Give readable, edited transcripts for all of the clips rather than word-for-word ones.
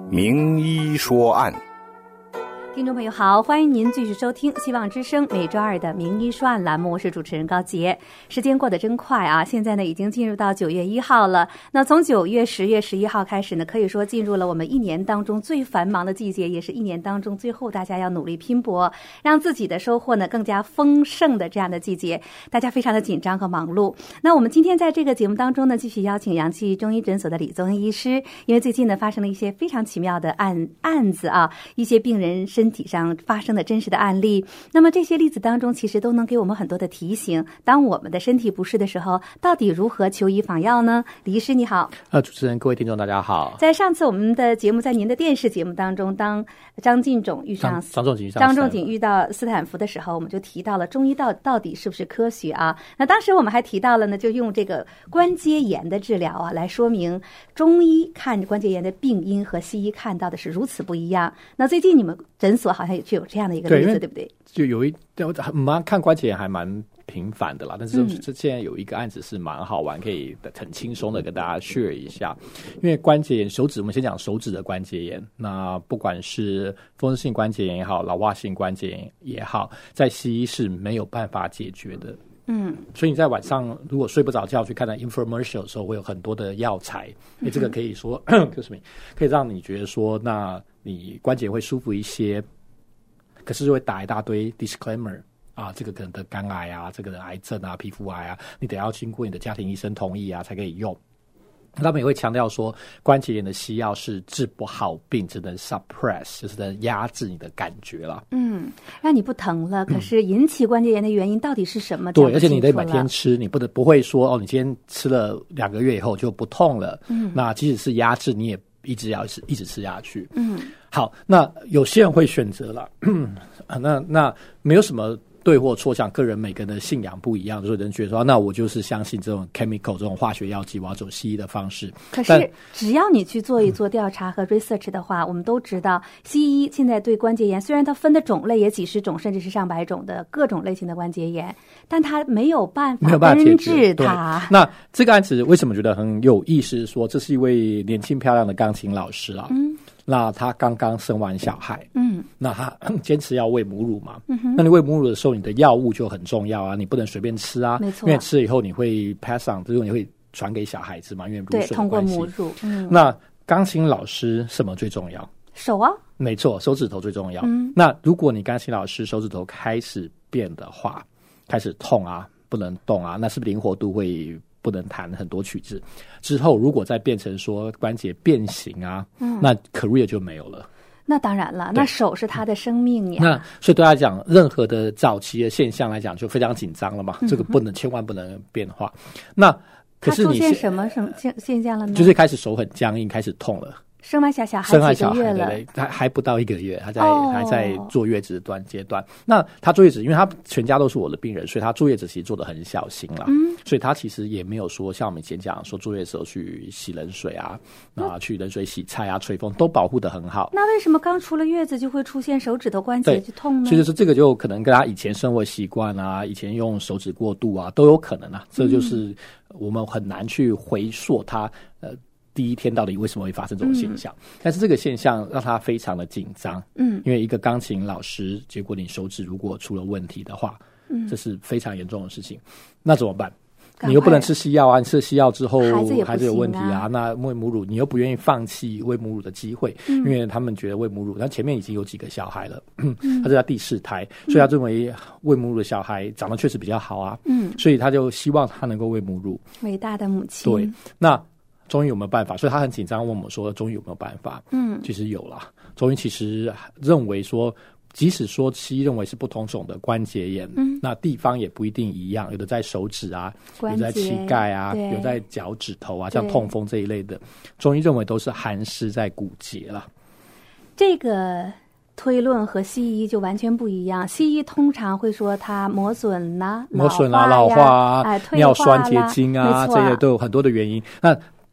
名医说案。 听众朋友好，欢迎您继续收听希望之声每周二的名医说案栏目，我是主持人高杰。时间过得真快啊，现在呢已经进入到9月1号了。那从9月、10月、11号开始呢，可以说进入了我们一年当中最繁忙的季节，也是一年当中最后大家要努力拼搏，让自己的收获呢更加丰盛的这样的季节，大家非常的紧张和忙碌。那我们今天在这个节目当中呢，继续邀请阳气中医诊所的李宗医师，因为最近呢发生了一些非常奇妙的案子啊，一些病人身体上发生的真实的案例。那么这些例子当中其实都能给我们很多的提醒，当我们的身体不适的时候，到底如何求医访药呢？李医师你好。 主持人各位听众大家好。 在上次我们的节目，在您的电视节目当中，当张仲景遇到斯坦福的时候，我们就提到了中医到底是不是科学啊？那当时我们还提到了呢，就用这个关节炎的治疗啊，来说明中医看关节炎的病因和西医看到的是如此不一样。那最近你们诊所好像也就有这样的一个例子， 对不对？ 就有看关节炎还蛮频繁的啦，但是现在有一个案子是蛮好玩，可以很轻松的跟大家 share 一下。因为关节炎，我们先讲手指的关节炎，那不管是风湿性关节炎也好，老化性关节炎也好，在西医是没有办法解决的。所以你在晚上如果睡不着觉去看到 infomercial 的时候，会有很多的药材，这个可以说可以让你觉得说，那你关节会舒服一些，可是就会打一大堆 disclaimer 啊，这个可能得肝癌啊，这个的癌症啊，皮肤癌啊，你得要经过你的家庭医生同意啊才可以用。他们也会强调说，关节炎的西药是治不好病，只能 suppress， 就是能压制你的感觉了。 让你不疼了，可是引起关节炎的原因到底是什么？ 对，而且你得每天吃，你不会说哦，你今天吃了2个月以后就不痛了。那即使是压制，你也一直吃下去。好，那有些人会选择了，那没有什么对或错，像个人每个人的信仰不一样，所以人觉得说，那我就是相信这种 chemical 这种化学药剂，我要走西医的方式。 可是只要你去做一做调查和 research 的话，我们都知道西医现在对关节炎，虽然它分的种类也几十种甚至是上百种的各种类型的关节炎，但它没有办法根治它。 那这个案子为什么觉得很有意思，说这是一位年轻漂亮的钢琴老师啊。那他刚刚生完小孩，那他坚持要喂母乳嘛，那你喂母乳的时候，你的药物就很重要啊，你不能随便吃啊， 没错， 因为吃了以后你会 pass on， 就是你会传给小孩子嘛，因为乳水的关系。对， 通过母乳。 那钢琴老师什么最重要？ 手啊， 没错，手指头最重要。那如果你钢琴老师手指头开始变的话，开始痛啊，不能动啊，那是不是灵活度会不能弹很多曲子？之后如果再变成说关节变形啊，那 career 就没有了。 那当然了，那手是他的生命呀。 那所以对他讲，任何的早期的现象来讲就非常紧张了嘛，这个千万不能变化。那可是你他出现什么现象了呢？ 就是开始手很僵硬，开始痛了。 生完小孩几个月了， 对，他还不到1个月，还在坐月子的阶段。那他坐月子，因为他全家都是我的病人，所以他坐月子其实做得很小心啦。所以他其实也没有说像我们以前讲说坐月子时候去洗冷水啊，去冷水洗菜啊、吹风都保护得很好。 那为什么刚出了月子就会出现手指头关节就痛呢？ 所以就是这个就可能跟他以前生活习惯啊，以前用手指过度啊都有可能啊。这就是我们很难去回溯他第一天到底为什么会发生这种现象。但是这个现象让他非常的紧张。因为一个钢琴老师，结果你手指如果出了问题的话，这是非常严重的事情。那怎么办？你又不能吃西药啊，你吃了西药之后孩子有问题啊，那喂母乳你又不愿意放弃喂母乳的机会，因为他们觉得喂母乳，但前面已经有几个小孩了，他是他第4胎，所以他认为喂母乳的小孩长得确实比较好啊，所以他就希望他能够喂母乳。 伟大的母亲。 对，那中医有没有办法？所以他很紧张问我说中医有没有办法。其实有啦，中医其实认为说，即使说西医认为是不同种的关节炎，那地方也不一定一样，有的在手指啊，有的在膝盖啊，有在脚趾头啊，像痛风这一类的，中医认为都是寒湿在骨节啦。 这个推论和西医就完全不一样。西医通常会说它磨损啊、 老化啊、尿酸结晶啊，这些都有很多的原因。那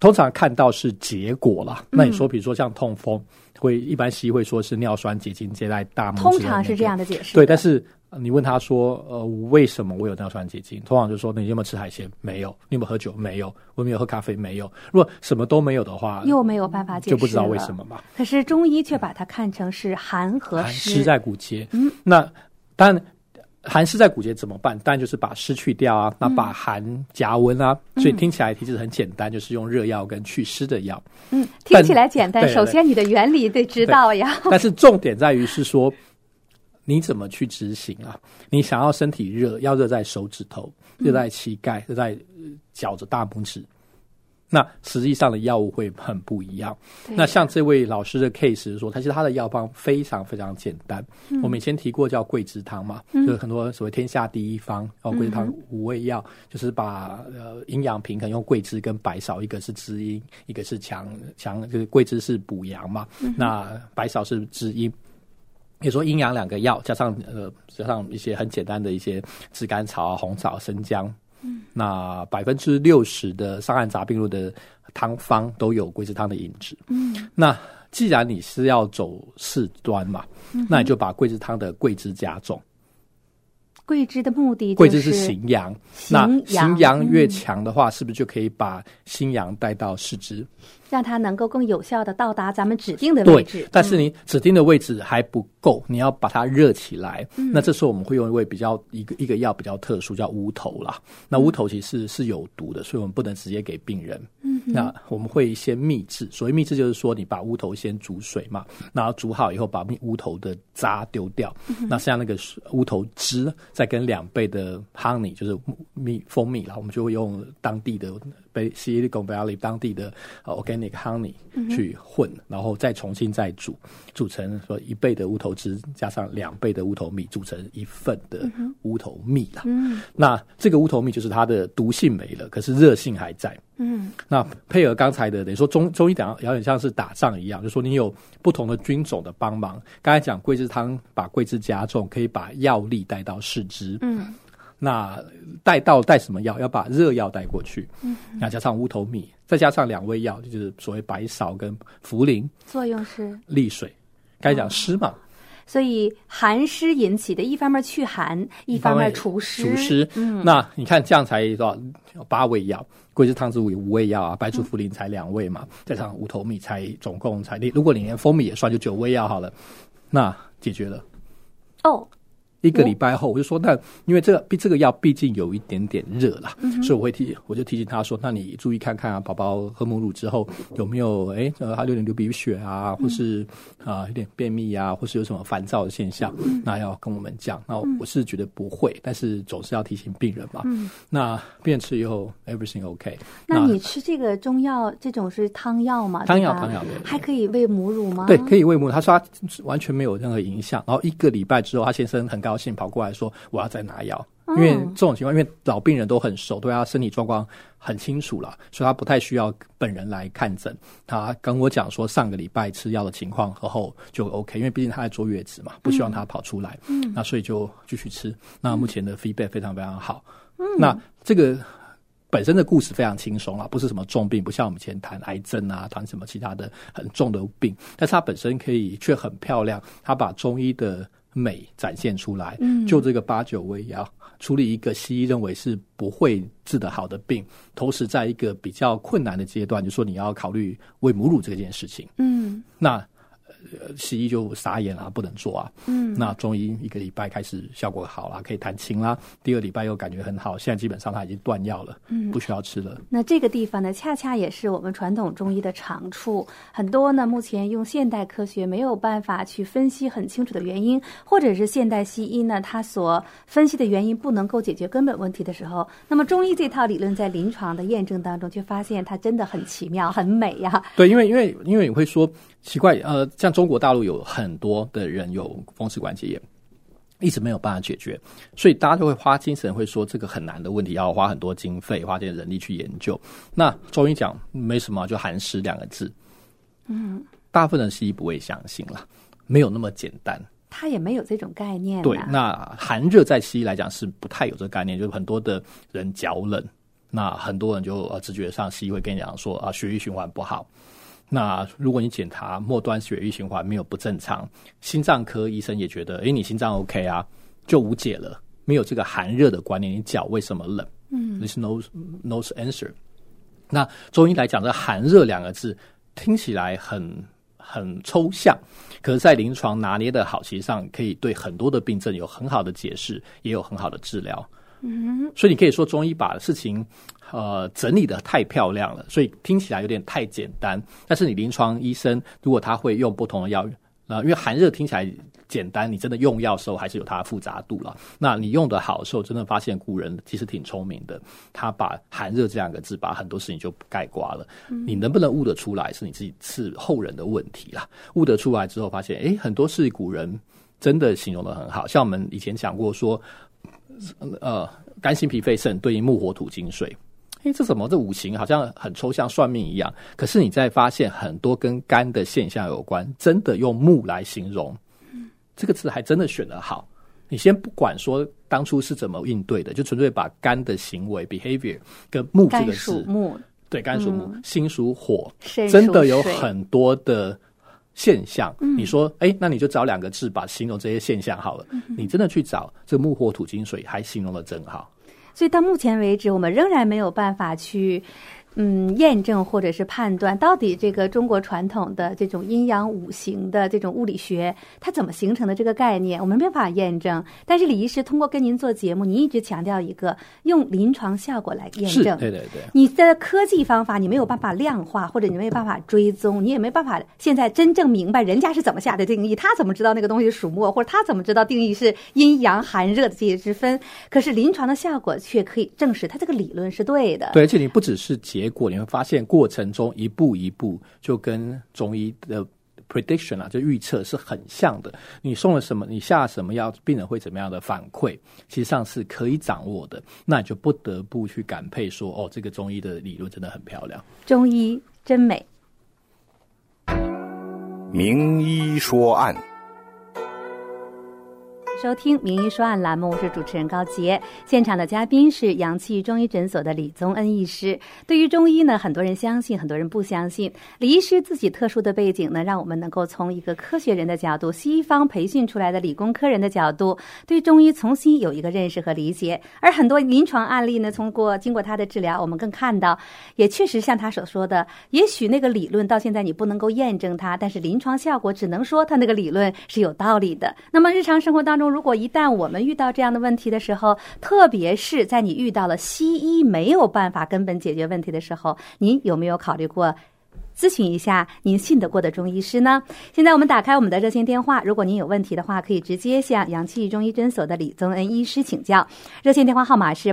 通常看到是结果啦。那你说比如说像痛风，一般西医会说是尿酸结晶接在大拇指的通常是这样的解释。 对，但是你问他说为什么我有尿酸结晶，通常就说你有没有吃海鲜？没有。你有没有喝酒？没有。我有没有喝咖啡？没有。如果什么都没有的话， 又没有办法解释了， 就不知道为什么嘛。 可是中医却把它看成是寒和湿在骨节。那当然寒湿在骨节怎么办？当然就是把湿去掉啊，那把寒加温啊。所以听起来其实很简单，就是用热药跟祛湿的药。 听起来简单，首先你的原理得知道呀。 但是重点在于是说你怎么去执行啊？你想要身体热，要热在手指头，热在膝盖，热在脚的大拇指。那实际上的药物会很不一样。那像这位老师的 case 说，其实他的药方非常非常简单。我们以前提过叫桂枝汤嘛，就是很多所谓天下第一方，桂枝汤5味药，就是把阴阳平衡，用桂枝跟白芍，一个是滋阴，一个是强，就是桂枝是补阳嘛，那白芍是滋阴。也说阴阳两个药，加上一些很简单的一些炙甘草、红枣、生姜。那60%的伤寒杂病论的汤方都有桂枝汤的饮质。那既然你是要走事端嘛，那你就把桂枝汤的桂枝加重。 桂枝的目的就是桂枝是行阳，那行阳越强的话，是不是就可以把心阳带到四肢， 让它能够更有效的到达咱们指定的位置？ 对，但是你指定的位置还不够，你要把它热起来。那这时候我们会用一个药比较特殊，叫乌头啦。那乌头其实是有毒的，所以我们不能直接给病人。那我们会先秘制，所谓秘制就是说你把乌头先煮水嘛，然后煮好以后把乌头的渣丢掉，那像那个乌头汁再跟2倍的 honey 就是蜂蜜啦，我们就会用当地的Silicon Valley 当地的organic honey 去混，然后再重新再煮成说1倍的乌头汁加上2倍的乌头蜜，煮成1份的乌头蜜啦。那这个乌头蜜就是它的毒性没了，可是热性还在。那配合刚才的等于说中医有点像是打仗一样，就是说你有不同的军种的帮忙。刚才讲桂枝汤把桂枝加重，可以把药力带到四肢。那带什么药？要把热药带过去。那加上乌头蜜，再加上2味药，就是所谓白芍跟茯苓，作用是利水。刚才讲湿嘛。 所以寒湿引起的，一方面祛寒，一方面除湿。 那你看这样才8味药，桂枝汤是5味药啊，白术茯苓才2味嘛，加上乌头蜜总共才，如果你连蜂蜜也算，就9味药好了，那解决了。1个礼拜后，我就说，那因为这个药毕竟有一点点热啦，所以我就提醒他说，那你注意看看啊，宝宝喝母乳之后有没有他有点流鼻血啊，或是有点便秘啊，或是有什么烦躁的现象，那要跟我们讲。那我是觉得不会，但是总是要提醒病人嘛。那病人吃以后 everything OK。 那你吃这个中药，这种是汤药吗？ 汤药还可以喂母乳吗？ 对，可以喂母乳。他说他完全没有任何影响。然后1个礼拜之后，他先生很高兴跑过来说我要再拿药。因为这种情况，因为老病人都很熟，对他身体状况很清楚了，所以他不太需要本人来看诊。他跟我讲说上个礼拜吃药的情况后就 OK， 因为毕竟他在坐月子嘛，不希望他跑出来。那所以就继续吃。那目前的 feedback 非常非常好。那这个本身的故事非常轻松啦，不是什么重病，不像我们以前谈癌症啊，谈什么其他的很重的病，但是它本身却很漂亮，它把中医的美展现出来。就这个8、9味药处理一个西医认为是不会治得好的病，同时在一个比较困难的阶段，就说你要考虑喂母乳这件事情。那西医就傻眼了，不能做啊。那中医1个礼拜开始效果好啦，可以弹琴啦，第2礼拜又感觉很好，现在基本上他已经断药了，不需要吃了。 那这个地方呢，恰恰也是我们传统中医的长处。很多呢，目前用现代科学没有办法去分析很清楚的原因，或者是现代西医呢，它所分析的原因不能够解决根本问题的时候，那么中医这套理论在临床的验证当中，却发现它真的很奇妙，很美呀。 对，因为你会说奇怪，像中国大陆有很多的人有风湿关节炎，一直没有办法解决，所以大家就会花精神，会说这个很难的问题，要花很多经费，花点人力去研究。那中医讲没什么，就寒湿2个字。大部分的西医不会相信啦，没有那么简单。 他也没有这种概念。 对，那寒热在西医来讲是不太有这个概念，就是很多的人脚冷。 那很多人就直觉上西医会跟你讲说血液循环不好。那如果你检查末端血液循环没有不正常，心脏科医生也觉得你心脏 OK 啊，就无解了，没有这个寒热的观念，你脚为什么冷？There's no answer。那中医来讲，这寒热两个字听起来很抽象，可是在临床拿捏的好，其实上可以对很多的病症有很好的解释，也有很好的治疗。所以你可以说中医把事情整理的太漂亮了，所以听起来有点太简单。但是你临床医生如果他会用不同的药因为寒热听起来简单，你真的用药的时候还是有它的复杂度了。那你用的好的时候，真的发现古人其实挺聪明的，他把寒热这两个字把很多事情就概括了。你能不能悟得出来是你自己是后人的问题啦。悟得出来之后发现很多事古人真的形容得很好，像我们以前讲过说肝心脾肺肾对应木火土金水，这怎么这五行好像很抽象算命一样，可是你再发现很多跟肝的现象有关，真的用木来形容，这个字还真的选得好。你先不管说当初是怎么应对的，就纯粹把肝的行为 behavior 跟木这个字， 肝属木， 对，肝属木，心属火， 肾属真的有很多的现象。你说那你就找两个字把形容这些现象好了。你真的去找这木火土金水还形容得真好。 所以到目前为止我们仍然没有办法去验证或者是判断到底这个中国传统的这种阴阳五行的这种物理学它怎么形成的这个概念，我们没办法验证。但是李医师通过跟您做节目，您一直强调一个用临床效果来验证。 对对对， 你的科技方法你没有办法量化，或者你没有办法追踪，你也没办法现在真正明白人家是怎么下的定义，他怎么知道那个东西属木，或者他怎么知道定义是阴阳寒热的这些之分。可是临床的效果却可以证实他这个理论是对的。 对，而且你不只是结果，你会发现过程中一步一步就跟中医的 prediction 就预测是很像的。你送了什么，你下什么药，病人会怎么样的反馈，其实上是可以掌握的。那你就不得不去感佩说这个中医的理论真的很漂亮， 中医真美。 名医说案， 收听名医说案栏目，我是主持人高洁。现场的嘉宾是阳气中医诊所的李宗恩医师。对于中医呢，很多人相信，很多人不相信。李医师自己特殊的背景呢，让我们能够从一个科学人的角度，西方培训出来的理工科人的角度，对中医重新有一个认识和理解。而很多临床案例呢，经过他的治疗，我们更看到，也确实像他所说的，也许那个理论到现在你不能够验证它，但是临床效果只能说他那个理论是有道理的。那么日常生活当中，如果一旦我们遇到这样的问题的时候，特别是在你遇到了西医没有办法根本解决问题的时候，您有没有考虑过咨询一下您信得过的中医师呢？现在我们打开我们的热线电话，如果您有问题的话，可以直接向阳气中医诊所的李宗恩医师请教。热线电话号码是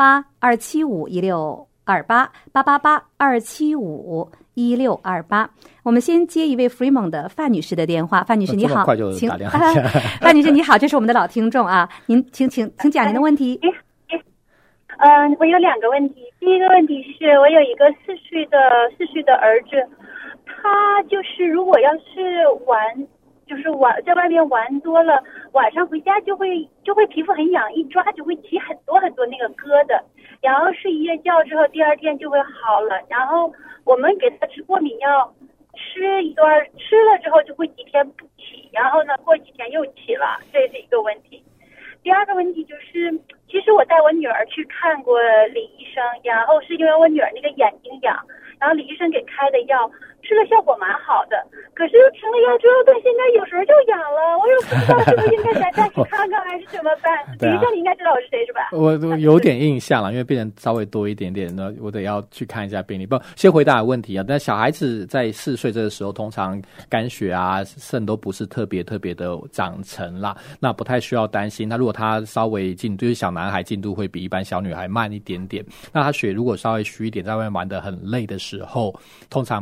888-275-1628，888-275-1628。我们先接一位 Fremont 的范女士的电话。范女士你好， 这么快就打电话范女士你好，这是我们的老听众啊，您请讲您的问题。 我有两个问题。第一个问题是我有一个4岁的儿子，他就是如果要是在外面玩多了，晚上回家就会皮肤很痒，一抓就会起很多很多那个疙瘩，然后睡一夜觉之后第二天就会好了。然后我们给他吃过敏药，吃了之后就会几天不起，然后呢过几天又起了，这是一个问题。第二个问题就是，其实我带我女儿去看过李医生，然后是因为我女儿那个眼睛痒，然后李医生给开的药，吃了效果蛮好的。可是停了药之后，但现在有时候就痒了，我也不知道是不是应该再去看看还是怎么办。李医生你应该知道我是谁是吧？ 我有点印象了，因为病人稍微多一点点呢，我得要去看一下病历。不，先回答问题啊。但小孩子在4岁这个时候，通常肝血啊、肾都不是特别的长成啦，那不太需要担心。那如果他稍微就是小男孩进度会比一般小女孩慢一点点，那他血如果稍微虚一点，在外面玩得很累的时候，通常皮肤会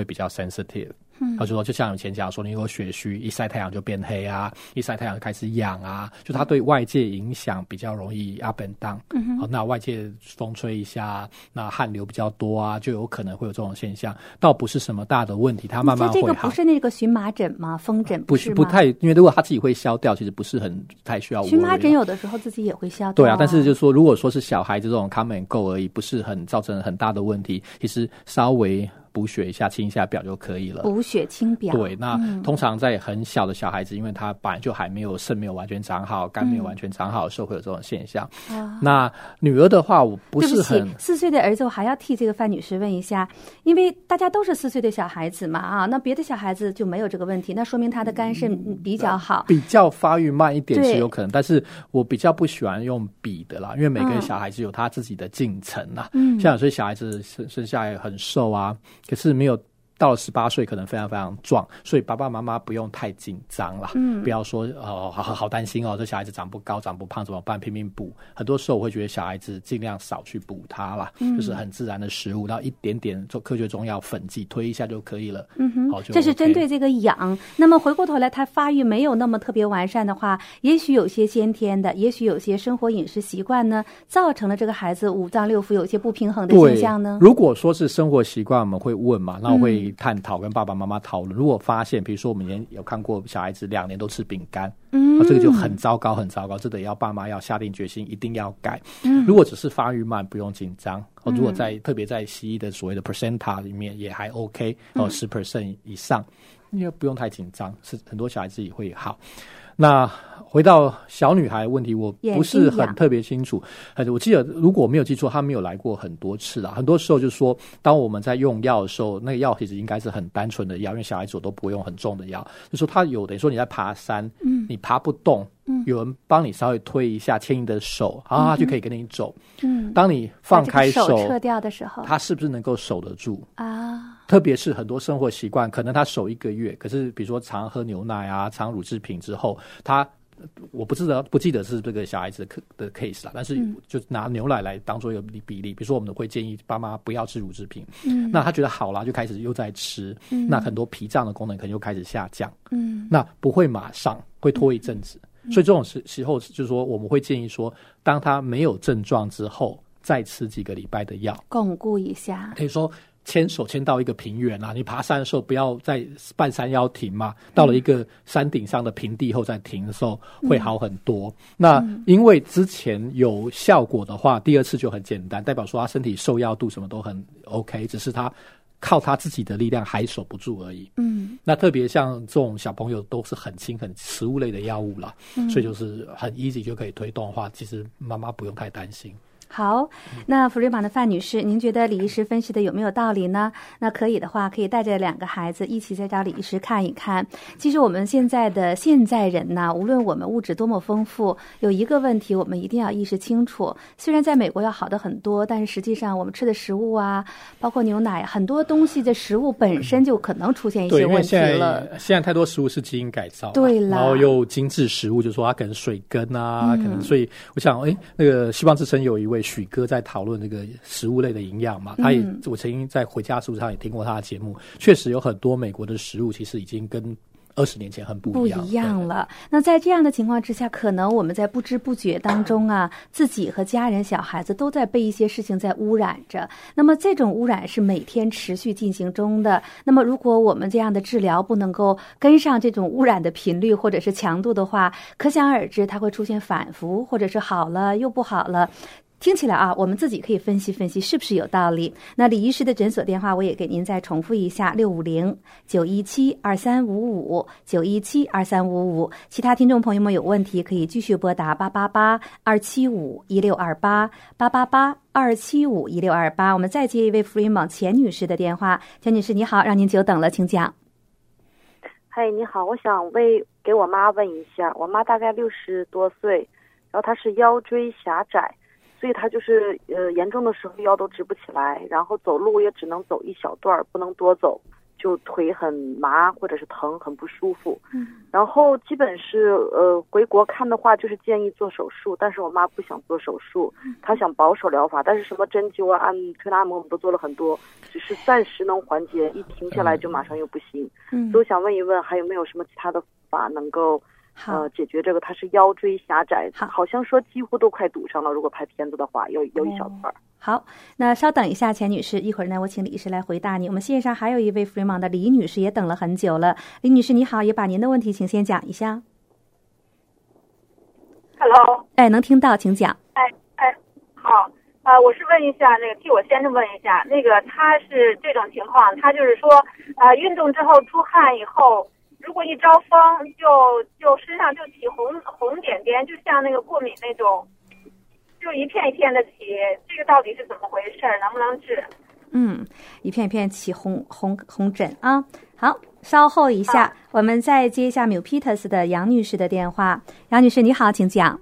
比较 sensitive。就说就像以前讲说，你有血虚，一晒太阳就变黑啊，一晒太阳就开始痒啊，就它对外界影响比较容易 up and down。那外界风吹一下，那汗流比较多啊，就有可能会有这种现象，倒不是什么大的问题，它慢慢会好。 这个不是那个荨麻疹吗？风疹不是吗？不太，因为如果它自己会消掉，其实不是很太需要。 荨麻疹有的时候自己也会消掉。 对啊，但是就是说，如果说是小孩子这种 come and go 而已，不是很造成很大的问题，其实稍微补血一下、清一下表就可以了。 补血清表。 对，那通常在很小的小孩子，因为他本来就还没有肾没有完全长好，肝没有完全长好的时候，会有这种现象。那女儿的话，我不是很 4岁的儿子，我还要替这个范女士问一下，因为大家都是4岁的小孩子嘛啊，那别的小孩子就没有这个问题，那说明他的肝肾比较好， 比较发育慢一点是有可能，但是我比较不喜欢用比的啦，因为每个小孩子有他自己的进程啦。像有些小孩子生下来很瘦啊，可是没有到了18岁可能非常非常壮，所以爸爸妈妈不用太紧张啦，不要说好担心哦，这小孩子长不高长不胖怎么办，拼命补。很多时候我会觉得小孩子尽量少去补它啦，就是很自然的食物，然后一点点做科学中药粉剂推一下就可以了。好，就 OK。 这是针对这个痒。那么回过头来，他发育没有那么特别完善的话，也许有些先天的，也许有些生活饮食习惯呢，造成了这个孩子五脏六腑有些不平衡的现象呢。 如果说是生活习惯，我们会问嘛，那我会探讨跟爸爸妈妈讨论。如果发现比如说我们以前有看过小孩子2年都吃饼干，这个就很糟糕很糟糕，这得要爸妈要下定决心一定要改。如果只是发育慢不用紧张，如果特别在西医的所谓的 percentile 里面也还 OK， 10% 以上因为不用太紧张，是很多小孩子也会好。那回到小女孩的问题，我不是很特别清楚。我记得如果我没有记错，她没有来过很多次啦。很多时候就是说，当我们在用药的时候，那个药其实应该是很单纯的药，因为小孩子我都不会用很重的药。就是说，他有等于说你在爬山，你爬不动，有人帮你稍微推一下，牵你的手，然后他就可以跟你走。当你放开手撤掉的时候， 他是不是能够守得住啊？特别是很多生活习惯，可能他守1个月，可是比如说常喝牛奶啊，常乳制品之后，我不记得是这个小孩子的 case 啦，但是就拿牛奶来当做一个比例，比如说我们会建议爸妈不要吃乳制品，那他觉得好啦，就开始又在吃，那很多脾脏的功能可能又开始下降，那不会马上，会拖一阵子，所以这种时候就是说我们会建议说，当他没有症状之后，再吃几个礼拜的药， 巩固一下， 可以说牵手牵到一个平原啊，你爬山的时候不要在半山腰停嘛，到了一个山顶上的平地后再停的时候会好很多。那因为之前有效果的话，第2次就很简单，代表说他身体受药度什么都很 OK， 只是他靠他自己的力量还守不住而已。那特别像这种小朋友都是很轻很食物类的药物啦，所以就是很 easy 就可以推动的话，其实妈妈不用太担心。 好，那福瑞榜的范女士，您觉得李医师分析的有没有道理呢？那可以的话，可以带着2个孩子一起再找李医师看一看。其实我们现在人呢，无论我们物质多么丰富，有一个问题我们一定要意识清楚。虽然在美国要好的很多，但是实际上我们吃的食物啊，包括牛奶，很多东西的食物本身就可能出现一些问题了。 对，因为现在太多食物是基因改造， 对了， 然后又精致食物，就是说它可能水根啊，可能，所以我想，那个希望之声有一位许哥在讨论这个食物类的营养嘛，我曾经在回家食物上也听过他的节目，确实有很多美国的食物其实已经跟20年前很不一样了。 那在这样的情况之下，可能我们在不知不觉当中啊，自己和家人小孩子都在被一些事情在污染着，那么这种污染是每天持续进行中的。那么如果我们这样的治疗不能够跟上这种污染的频率或者是强度的话，可想而知它会出现反复，或者是好了又不好了。听起来啊，我们自己可以分析分析是不是有道理。那李医师的诊所电话我也给您再重复一下，650-917-2355 917-2355。其他听众朋友们有问题可以继续拨打888-275-1628 888-275-1628。我们再接一位福瑞榜钱女士的电话。钱女士你好，让您久等了，请讲。 嗨，你好，我想给我妈问一下，我妈大概60多岁，然后她是腰椎狭窄，所以她就是严重的时候腰都直不起来，然后走路也只能走一小段，不能多走。 就腿很麻或者是疼，很不舒服。然后基本是回国看的话，就是建议做手术，但是我妈不想做手术，她想保守疗法，但是什么针灸啊、推拿按摩我们都做了很多，只是暂时能缓解，一停下来就马上又不行。所以我想问一问，还有没有什么其他的法能够解决这个？它是腰椎狭窄，好像说几乎都快堵上了，如果拍片子的话，有一小块。 好，那稍等一下，钱女士，一会儿呢，我请李医师来回答你。我们线上还有一位 Fremont 的李女士也等了很久了。李女士你好，也把您的问题请先讲一下。 Hello， 能听到，请讲。 好，我是问一下替我先生问一下，他是这种情况，他就是说，运动之后出汗以后，如果一招风就身上就起红点点，就像那个过敏那种。就一片一片的起，这个到底是怎么回事？能不能治？ 一片一片起红疹啊。好，稍后一下，我们再接一下 Milpitas 的杨女士的电话。杨女士你好，请讲。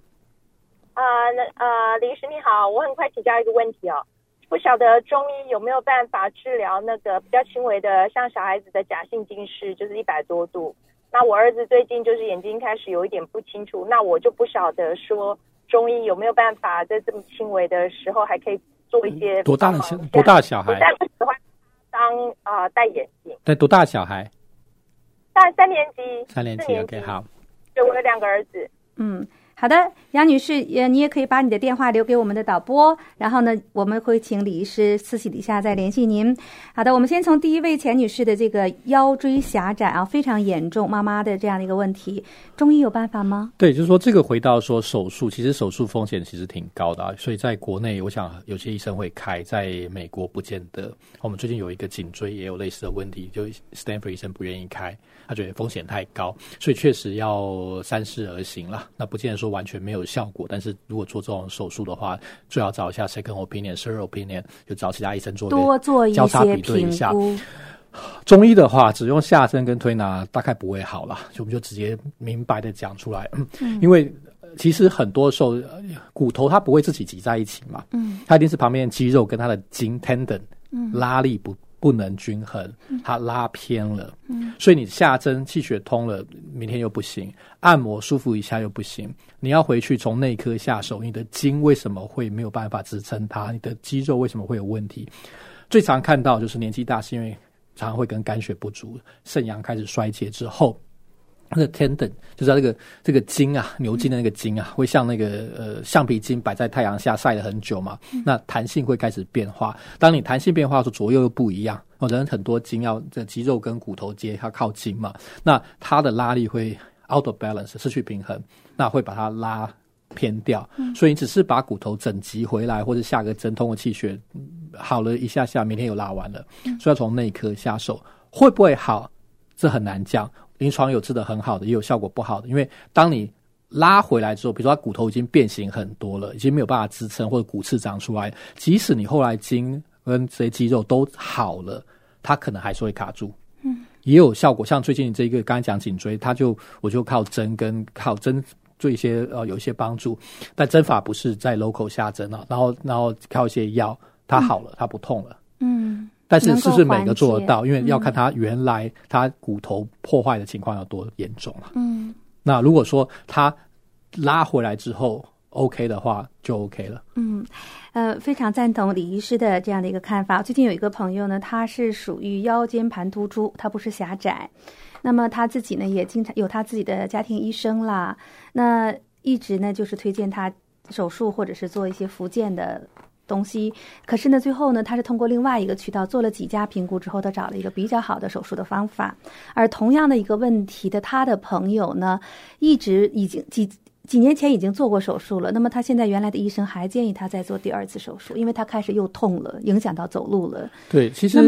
李医师你好，我很快请教一个问题哦，不晓得中医有没有办法治疗那个比较轻微的，像小孩子的假性近视，就是100多度。那我儿子最近就是眼睛开始有一点不清楚，那我就不晓得说。中医有没有办法在这么轻微的时候还可以做一些多大的小孩？ 但不喜欢当戴眼镜。 对，多大的小孩？ 大3年级。 3年级 ，OK， 好。 对，我有2个儿子。 好的，杨女士，你也可以把你的电话留给我们的导播，然后呢，我们会请李医师私底下再联系您。好的，我们先从第一位钱女士的这个腰椎狭窄非常严重，妈妈的这样的一个问题，中医有办法吗？ 对，就是说这个回到说手术，其实手术风险其实挺高的所以在国内我想有些医生会开，在美国不见得。我们最近有一个颈椎也有类似的问题，就 Stanford 医生不愿意开，他觉得风险太高，所以确实要三思而行啦。那不见得说完全没有效果，但是如果做这种手术的话，最好找一下 second opinion、third opinion， 就找其他医生多做一些交叉比对一下。中医的话，只用下针跟推拿大概不会好啦，就我们就直接明白的讲出来。因为其实很多时候骨头它不会自己挤在一起嘛，它一定是旁边的肌肉跟它的筋 tendon 拉力不能均衡，它拉偏了，所以你下针气血通了，明天又不行，按摩舒服一下又不行，你要回去从内科下手，你的筋为什么会没有办法支撑它，你的肌肉为什么会有问题？最常看到就是年纪大是因为常常会跟肝血不足，肾阳开始衰竭之后，那个 tendon 就是这个筋啊，牛筋的那个筋啊，会像那个橡皮筋摆在太阳下晒了很久嘛，那弹性会开始变化。当你弹性变化的时候，左右又不一样。人很多筋要这肌肉跟骨头接，它靠筋嘛，那它的拉力会 out of balance 失去平衡，那会把它拉偏掉。所以你只是把骨头整集回来，或者下个针通过气血好了一下下，明天又拉完了，所以要从内科下手。会不会好？这很难讲。临床有治得很好的，也有效果不好的。因为当你拉回来之后，比如说它骨头已经变形很多了，已经没有办法支撑，或者骨刺长出来，即使你后来筋跟这些肌肉都好了，它可能还是会卡住。也有效果，像最近这个刚才讲颈椎，我就靠针做一些有一些帮助，但针法不是在 local 下针啊，然后靠一些药，它好了，它不痛了。但是是不是每个做得到？因为要看它原来它骨头破坏的情况有多严重了。那如果说它拉回来之后 OK 的话，就 OK 了。 非常赞同李医师的这样的一个看法。最近有一个朋友呢，他是属于腰间盘突出，他不是狭窄。那么他自己呢，也经常有他自己的家庭医生啦，那一直呢就是推荐他手术或者是做一些复健的东西，可是呢最后呢他是通过另外一个渠道做了几家评估之后，他找了一个比较好的手术的方法。而同样的一个问题的他的朋友呢，一直已经几年前已经做过手术了，那么他现在原来的医生还建议他再做第2次手术，因为他开始又痛了，影响到走路了。 对，其实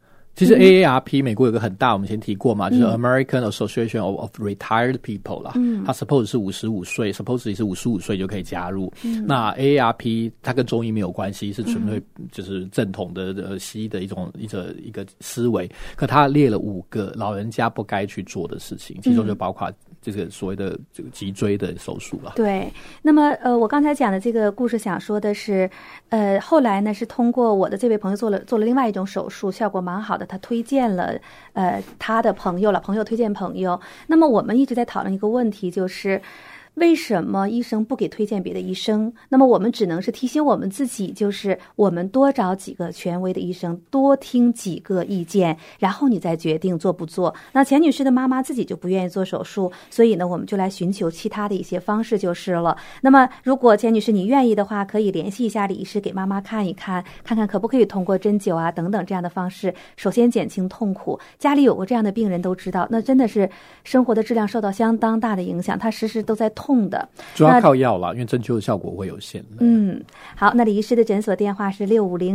AARP 美国有个很大，我们先提过嘛，就是 American Association of Retired People 啦，它 suppose 是55岁 supposedly 是55岁就可以加入。那 AARP 它跟中医没有关系，是纯粹就是正统的西医的一个思维，可它列了5个老人家不该去做的事情，其中就包括这个所谓的这个脊椎的手术了。 对，那么我刚才讲的这个故事想说的是，后来呢是通过我的这位朋友做了另外一种手术，效果蛮好的。 他推荐了他的朋友了，朋友推荐朋友。那么我们一直在讨论一个问题，就是为什么医生不给推荐别的医生？那么我们只能是提醒我们自己，就是我们多找几个权威的医生，多听几个意见，然后你再决定做不做。那钱女士的妈妈自己就不愿意做手术，所以呢，我们就来寻求其他的一些方式就是了。那么如果钱女士你愿意的话，可以联系一下李医师，给妈妈看一看，看看可不可以通过针灸啊等等这样的方式，首先减轻痛苦。家里有过这样的病人都知道，那真的是生活的质量受到相当大的影响，他时时都在痛的， 主要靠药啦，因为针灸的效果会有限。 好，那李医师的诊所电话是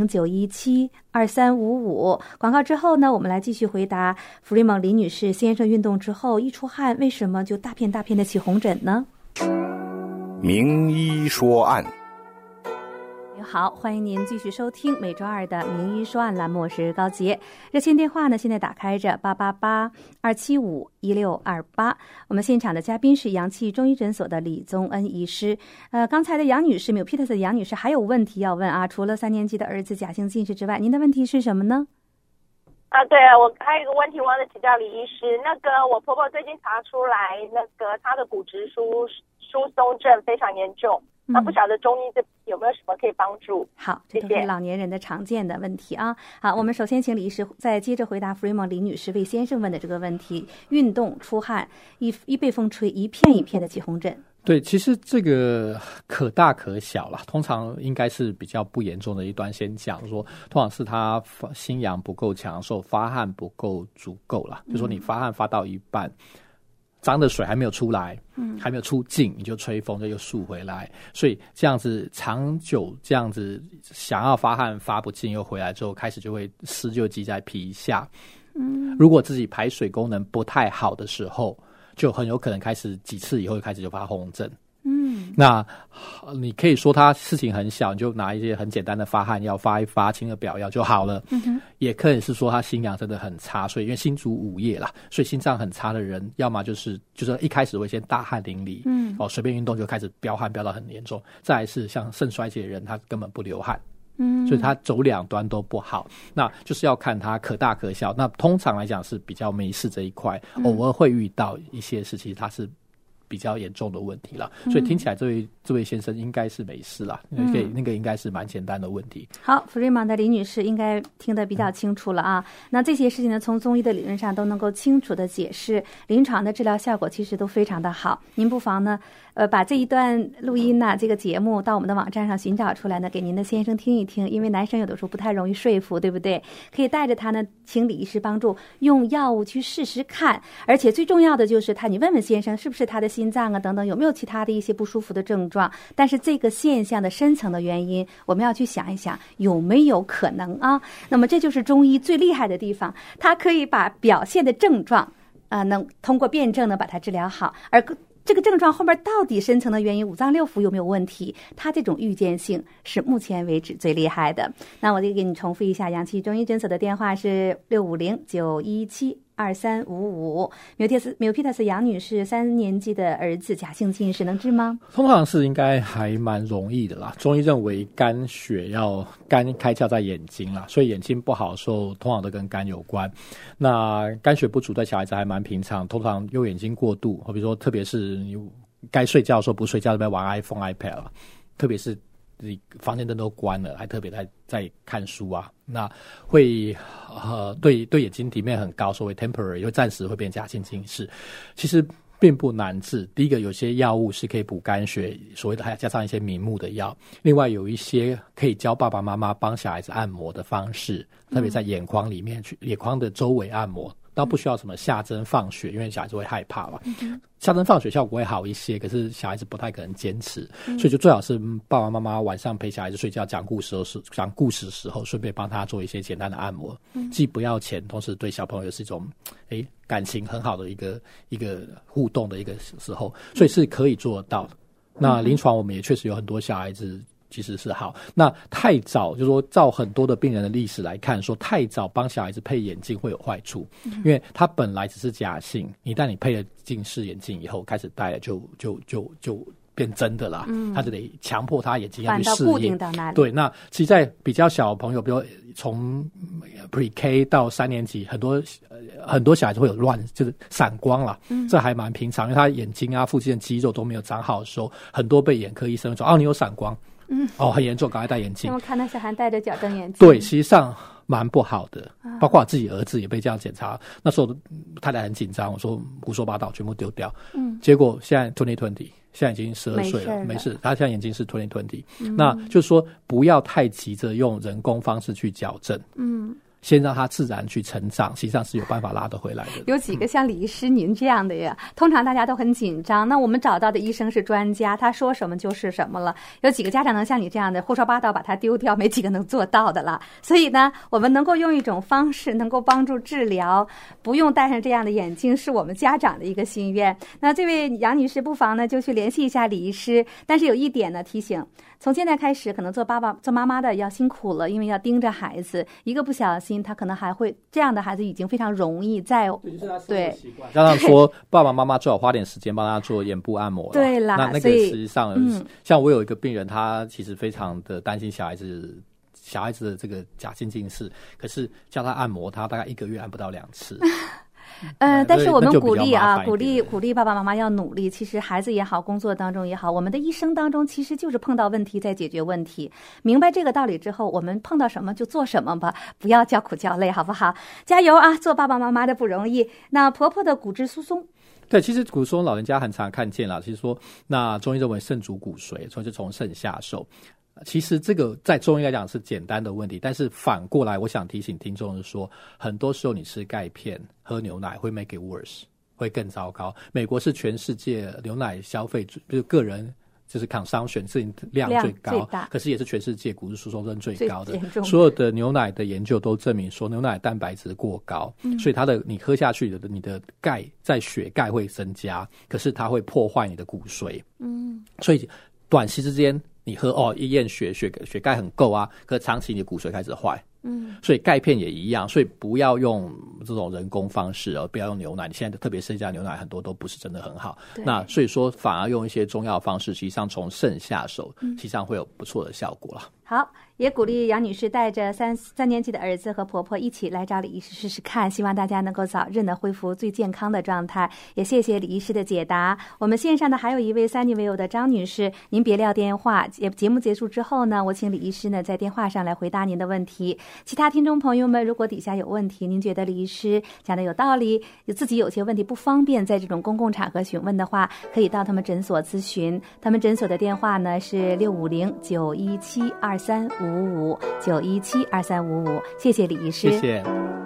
650-917-2355。广告之后呢，我们来继续回答福瑞蒙李女士先生运动之后一出汗，为什么就大片大片的起红疹呢？ 名医说案。 好，欢迎您继续收听每周二的名医说案栏目，我是高洁。热线电话呢现在打开着888-275-1628。我们现场的嘉宾是阳气中医诊所的李宗恩医师。刚才的杨女士，Milpitas的杨女士还有问题要问啊，除了3年级的儿子假性近视之外，您的问题是什么呢？ 对，我还有一个问题忘了请教李医师。那个我婆婆最近查出来，那个她的骨质疏松症非常严重。那不晓得中医这有没有什么可以帮助？好， 这都是老年人的常见的问题啊。好，我们首先请李医师再接着回答福瑞蒙李女士为先生问的这个问题：运动出汗，一被风吹，一片一片的起红疹。 对，其实这个可大可小啦，通常应该是比较不严重的一端先讲说，通常是他心阳不够强硕，发汗不够足够啦，就说你发汗发到一半，脏的水还没有出来，还没有出尽，你就吹风就又束回来，所以这样子长久这样子想要发汗发不尽又回来之后，开始就会湿就积在皮下。如果自己排水功能不太好的时候，就很有可能开始几次以后开始就发红疹。那你可以说他事情很小，你就拿一些很简单的发汗药发一发，清个表药就好了。也可以是说他心阳真的很差，所以因为心主午夜啦，所以心脏很差的人，要么就是一开始会先大汗淋漓，随便运动就开始飙汗飙到很严重。再来是像肾衰竭的人，他根本不流汗。所以他走两端都不好，那就是要看他可大可小。那通常来讲是比较没事这一块，偶尔会遇到一些事情，他是比较严重的问题了。所以听起来这位先生应该是没事啦，那个应该是蛮简单的问题。 好，福瑞蒙的李女士应该听得比较清楚了啊。那这些事情呢，从中医的理论上都能够清楚的解释，临床的治疗效果其实都非常的好。您不妨呢把这一段录音呢，这个节目到我们的网站上寻找出来呢，给您的先生听一听，因为男生有的时候不太容易说服，对不对？可以带着他呢，请李医师帮助用药物去试试看，而且最重要的就是你问问先生是不是他的心脏啊等等有没有其他的一些不舒服的症状，但是这个现象的深层的原因，我们要去想一想有没有可能啊。那么这就是中医最厉害的地方，它可以把表现的症状能通过辩证呢把它治疗好，而这个症状后面到底深层的原因，五脏六腑有没有问题，它这种预见性是目前为止最厉害的。那我就给你重复一下，阳气中医诊所的电话是650-917-2355。Milpitas 杨女士3年级的儿子假性近视能治吗？ 通常是应该还蛮容易的啦。中医认为肝血要肝开窍在眼睛啦，所以眼睛不好的时候通常都跟肝有关。那肝血不足在小孩子还蛮平常，通常用眼睛过度，比如说特别是你该睡觉的时候不睡觉，在玩 iPhone、iPad 了，特别是你房间灯都关了，还特别在看书啊，那会对眼睛体面很高，所谓 temporary 会暂时会变假性近视，其实并不难治。第一个，有些药物是可以补肝血，所谓的还加上一些明目的药。另外有一些可以教爸爸妈妈帮小孩子按摩的方式，特别在眼眶里面去眼眶的周围按摩。倒不需要什么下针放血，因为小孩子会害怕嘛。下针放血效果会好一些，可是小孩子不太可能坚持，所以就最好是爸爸妈妈晚上陪小孩子睡觉讲故事的时候，顺便帮他做一些简单的按摩，既不要钱，同时对小朋友是一种感情很好的一个互动的一个时候，所以是可以做得到的。那临床我们也确实有很多小孩子其实是好。那太早就是说照很多的病人的历史来看，说太早帮小孩子配眼镜会有坏处，因为他本来只是假性，一旦你配了近视眼镜以后开始戴了就变真的啦，他就得强迫他眼睛要去适固定应到那里。 对，那其实在比较小的朋友，比如从 Pre-K 到3年级，很多小孩子会有就是散光啦，这还蛮平常，因为他眼睛啊附近的肌肉都没有长好的时候，很多被眼科医生说你有散光，很严重，赶快戴眼镜。 我看到小孩戴着矫正眼镜， 对，实际上蛮不好的，包括我自己儿子也被这样检查，那时候太太很紧张，我说胡说八道，全部丢掉。结果现在2020，现在已经12岁了，没事，他现在眼睛是2020。那就是说不要太急着用人工方式去矫正。先让他自然去成长，实际上是有办法拉得回来的。 有几个像李医师您这样的呀，通常大家都很紧张，那我们找到的医生是专家，他说什么就是什么了。有几个家长能像你这样的胡说八道把它丢掉，没几个能做到的了。所以呢，我们能够用一种方式能够帮助治疗，不用戴上这样的眼镜，是我们家长的一个心愿。那这位杨女士不妨呢就去联系一下李医师，但是有一点呢提醒，从现在开始可能做爸爸做妈妈的要辛苦了，因为要盯着孩子，一个不小心他可能还会，这样的孩子已经非常容易在对， 加上说爸爸妈妈最好花点时间帮他做眼部按摩了。 对啦， 那个实际上像我有一个病人，他其实非常的担心小孩子的这个假性近视，可是叫他按摩，他大概1个月按不到2次。 但是我们鼓励爸爸妈妈要努力。其实孩子也好，工作当中也好，我们的一生当中其实就是碰到问题在解决问题。明白这个道理之后，我们碰到什么就做什么吧，不要叫苦叫累，好不好？加油啊！做爸爸妈妈的不容易。那婆婆的骨质疏松。 对，其实骨松老人家很常看见啦。其实说，那中医认为肾主骨髓，所以就从肾下手。其实这个在中医来讲是简单的问题，但是反过来我想提醒听众是说，很多时候你吃钙片喝牛奶会 make it worse， 会更糟糕。美国是全世界牛奶消费就是个人就是 consumption 是量最高，可是也是全世界骨质疏松症最高的。所有的牛奶的研究都证明说牛奶蛋白质过高，所以你喝下去的你的钙在血钙会增加，可是它会破坏你的骨髓。所以短期之间你喝一验血钙很够啊，可是长期你的骨髓开始坏。所以钙片也一样，所以不要用这种人工方式，不要用牛奶。你现在特别是加牛奶很多都不是真的很好，那所以说反而用一些中药方式，实际上从肾下手，实际上会有不错的效果了。 好，也鼓励杨女士带着三年级的儿子和婆婆一起来找李医师试试看，希望大家能够早日的恢复最健康的状态。也谢谢李医师的解答。我们线上的还有一位Sunnyvale的张女士，您别撂电话，节目结束之后呢，我请李医师呢在电话上来回答您的问题。其他听众朋友们，如果底下有问题，您觉得李医师讲的有道理，自己有些问题不方便在这种公共场合询问的话，可以到他们诊所咨询。他们诊所的电话呢是650-917-2355，917-2355。谢谢李医师， 谢谢。